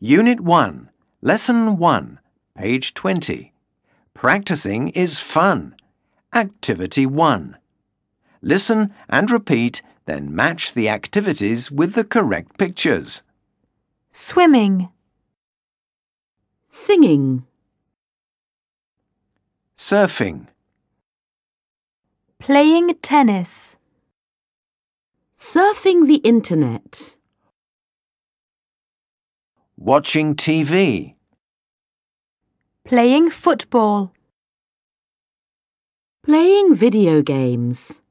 Unit 1, Lesson 1, page 20. Practicing is fun. Activity 1. Listen and repeat, then match the activities with the correct pictures. Swimming, Singing, Surfing, playing tennis, surfing the internet, watching TV, playing football. playing video games.